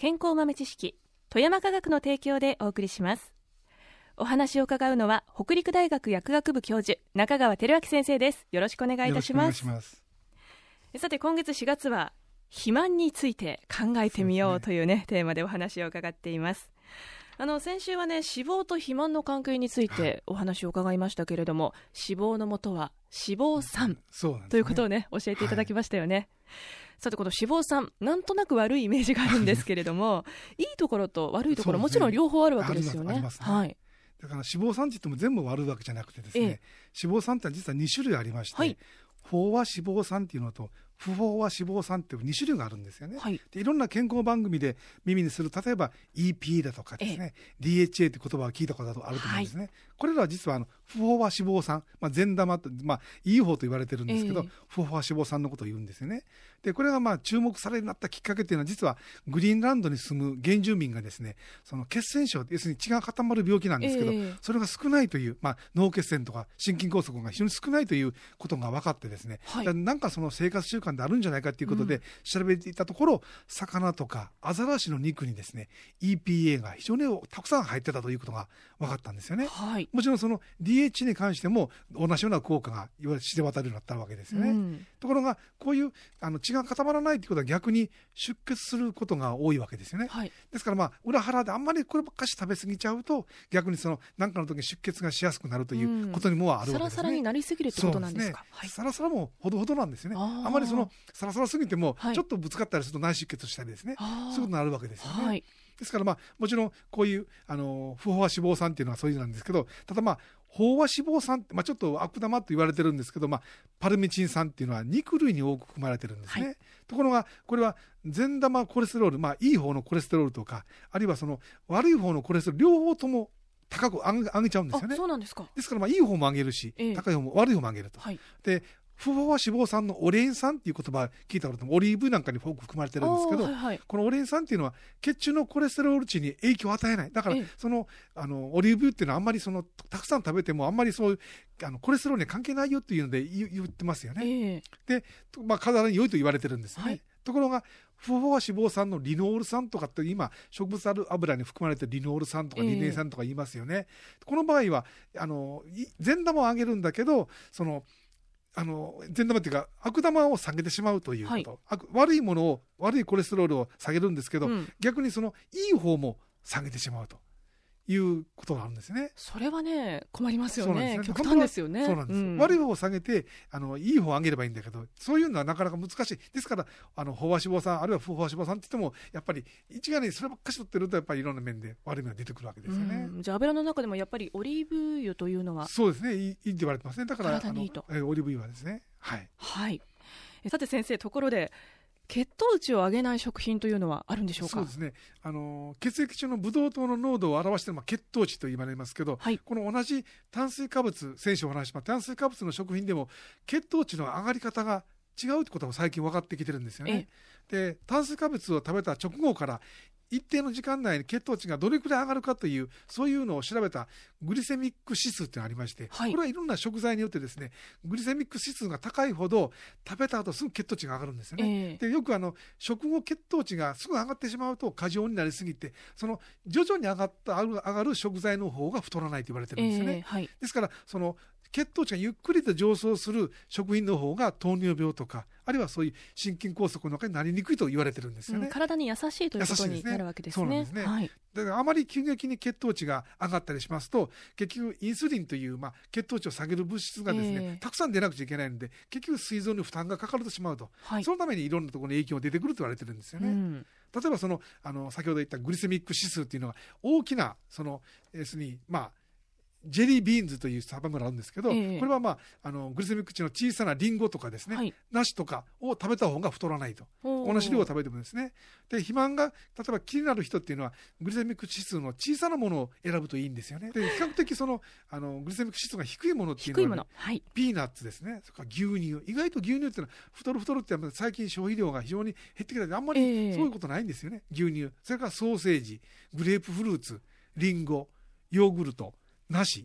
健康豆知識、富山科学の提供でお送りします。お話を伺うのは北陸大学薬学部教授中川照明先生です。よろしくお願いいたします。さて今月4月は肥満について考えてみようというね、テーマでお話を伺っています。先週はね、脂肪と肥満の関係についてお話を伺いましたけれども、脂肪の元は脂肪酸、ということをね、教えていただきましたよね。さてこの脂肪酸、なんとなく悪いイメージがあるんですけれどもいいところと悪いところ、もちろん両方あるわけですよね。はい、 だから脂肪酸って言っても全部悪いわけじゃなくてですね、脂肪酸って実は2種類ありまして、飽和脂肪酸っていうのと不飽和脂肪酸っていう2種類があるんですよね。でいろんな健康番組で耳にする、例えば EPA だとかですね、DHA って言葉を聞いたことあると思うんですね。これらは実は不飽和脂肪酸、善玉と、いい方と言われてるんですけど、不飽和脂肪酸のことを言うんですよね。でこれが注目されるようになったきっかけっていうのは、実はグリーンランドに住む原住民がですね、その血栓症、要するに血が固まる病気なんですけど、それが少ないという、脳血栓とか心筋梗塞が非常に少ないということが分かってですね、なんかその生活習慣であるんじゃないかということで調べていたところ、魚とかアザラシの肉にですね EPA が非常にたくさん入ってたということが分かったんですよね。もちろんその DHA に関しても同じような効果が知れ渡るようになったわけですよね。ところがこういう血が固まらないということは逆に出血することが多いわけですよね。ですから裏腹であんまりこればっかし食べ過ぎちゃうと、逆にその何かの時に出血がしやすくなるということにもあるわけですね。 サラサラになりすぎるってことなんですか。 サラサラもほどほどなんですよね。あまりそのサラサラすぎてもちょっとぶつかったりすると内出血したりですね、そういうことになるわけですよね。ですからもちろんこういう不飽和脂肪酸っていうのはそういうなんですけど、ただ飽和脂肪酸って、ちょっと悪玉と言われてるんですけど、パルミチン酸っていうのは肉類に多く含まれてるんですね。ところがこれは善玉コレステロール、いい方のコレステロールとか、あるいはその悪い方のコレステロール、両方とも高く上げちゃうんですよね。 そうなんですか。 ですからいい方も上げるし、高い方も悪い方も上げると。で不飽和脂肪酸のオレイン酸っていう言葉聞いたことも、オリーブなんかに多く含まれてるんですけど、このオレイン酸っていうのは血中のコレステロール値に影響を与えない。だからそのオリーブ油っていうのはあんまりたくさん食べてもあんまりそういうコレステロールに関係ないよっていうので言ってますよね。で体に良いと言われてるんですね。ところが不飽和脂肪酸のリノール酸とかって今植物油に含まれているリノール酸とかリネン酸とか言いますよね。この場合は善玉を上げるんだけど、その善玉っていうか悪玉を下げてしまうということ、悪いものを、悪いコレステロールを下げるんですけど、逆にそのいい方も下げてしまうということがあるんですね。 それはね困りますよね。極端ですよね。 そうなんです、悪い方を下げていい方を上げればいいんだけど、そういうのはなかなか難しい。ですから飽和脂肪酸あるいは不飽和脂肪酸って言ってもやっぱり一概にそればっかし取ってるとやっぱりいろんな面で悪い面が出てくるわけですよね。 じゃあ油の中でもやっぱりオリーブ油というのはそうですね、いいって言われてますね。だから体にいいと。 オリーブ油はですね。 さて先生、ところで血糖値を上げない食品というのはあるんでしょうか。 そうですね、血液中のブドウ糖の濃度を表している血糖値と言われますけど、この同じ炭水化物、先週お話ししました炭水化物の食品でも血糖値の上がり方が違うということが最近分かってきてるんですよね。で炭水化物を食べた直後から一定の時間内に血糖値がどれくらい上がるかという、そういうのを調べたグリセミック指数というのがありまして、これはいろんな食材によってですね、グリセミック指数が高いほど食べた後すぐ血糖値が上がるんですよね。でよく食後血糖値がすぐ上がってしまうと過剰になりすぎて、その徐々に上がる食材の方が太らないと言われてるんですよね。ですからその血糖値がゆっくりと上昇する食品の方が糖尿病とか、あるいはそういう心筋梗塞の中になりにくいと言われてるんですよね。 体に優しいということになるわけですね。そうなんですね。 だからあまり急激に血糖値が上がったりしますと、結局インスリンという、血糖値を下げる物質がですね、たくさん出なくちゃいけないので、結局膵臓に負担がかかるとしまうと、そのためにいろんなところに影響が出てくると言われてるんですよね。例えば先ほど言ったグリセミック指数というのは大きな要するにジェリービーンズという食べ物があるんですけど、これはグリセミック値の小さなリンゴとかですね、梨とかを食べた方が太らないと。同じ量を食べてもですね。で肥満が例えば気になる人っていうのはグリセミック指数の小さなものを選ぶといいんですよね。で比較的グリセミック指数が低いものっていうのは、ピーナッツですね、それから牛乳、意外と牛乳っていうのは太るって最近消費量が非常に減ってきたのであんまりそういうことないんですよね。牛乳、それからソーセージ、グレープフルーツ、リンゴ、ヨーグルト、梨、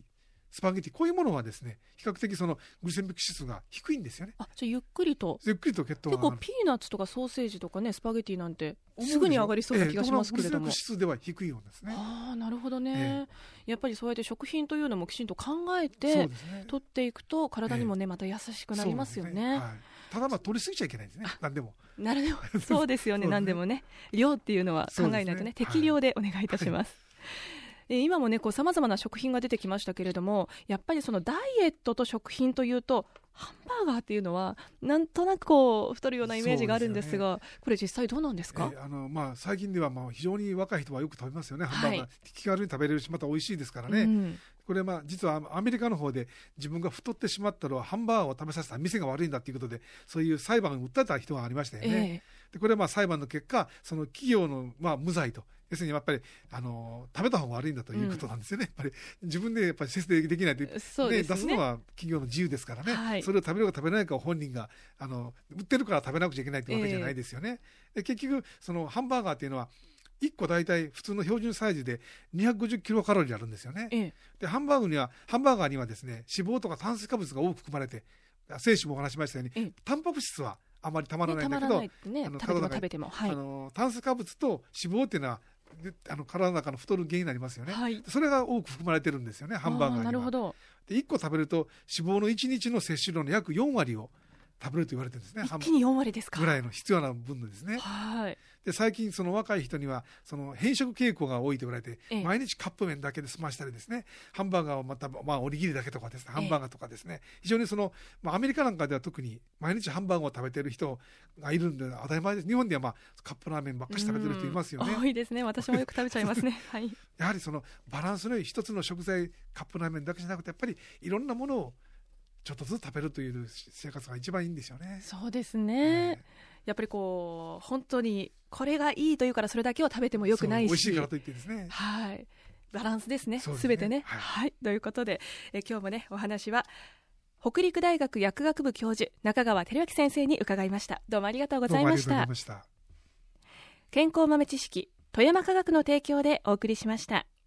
スパゲティ、こういうものはですね、比較的そのグリセミック指数が低いんですよね。 じゃあゆっくりと血糖が上がる。 結構ピーナッツとかソーセージとかね、スパゲティなんてすぐに上がりそうな気がしますけれども、 グリセミック指数では低いようですね。 なるほどね、やっぱりそうやって食品というのもきちんと考えて取っていくと体にもね、また優しくなりますよね。 ただ取りすぎちゃいけないんですね。何でもそうですよね。何でもね、量っていうのは考えないとね、適量でお願いいたします。今もね、さまざまな食品が出てきましたけれども、やっぱりそのダイエットと食品というとハンバーガーっていうのはなんとなく太るようなイメージがあるんですが、これ実際どうなんですか？ 最近では非常に若い人はよく食べますよね。ハンバーガー、気軽に食べれるし、また美味しいですからね。これ実はアメリカの方で自分が太ってしまったのはハンバーガーを食べさせた店が悪いんだということで、そういう裁判を訴えた人がありましたよね。でこれは裁判の結果、その企業の無罪と、要するにやっぱり食べた方が悪いんだということなんですよね。やっぱり自分でやっぱり節制できないと、出すのは企業の自由ですからね、それを食べるか食べないかを本人が売ってるから食べなくちゃいけないというわけじゃないですよね。で結局そのハンバーガーっていうのは1個大体普通の標準サイズで250キロカロリーあるんですよね。でハンバーガーにはですね、脂肪とか炭水化物が多く含まれて、先週もお話しましたように、タンパク質はあまりたまらないんだけど、 食べても炭水化物と脂肪っていうのは体の中の太る原因になりますよね。それが多く含まれてるんですよね、ハンバーガーには。 なるほど。 で1個食べると脂肪の1日の摂取量の約4割を食べると言われてるんですね。 一気に4割ですか？ ぐらいの必要な分ですね。で最近その若い人にはその変色傾向が多いと言われて、毎日カップ麺だけで済ましたりですね、ハンバーガーをまたおにぎりだけとかですね、ハンバーガーとかですね、非常にアメリカなんかでは特に毎日ハンバーガーを食べている人がいるんで当たり前です。日本ではカップラーメンばっかり食べてる人いますよね。 多いですね。私もよく食べちゃいますね。 やはりそのバランスのいい一つの食材、カップラーメンだけじゃなくて、やっぱりいろんなものをちょっとずつ食べるという生活が一番いいんですよね。 そうですね。やっぱり本当にこれがいいというからそれだけを食べてもよくないし、 美味しいからといってですね。 バランスですね。すべてね。ということで、今日もね、お話は北陸大学薬学部教授中川輝明先生に伺いました。どうもありがとうございました。健康豆知識、富山科学の提供でお送りしました。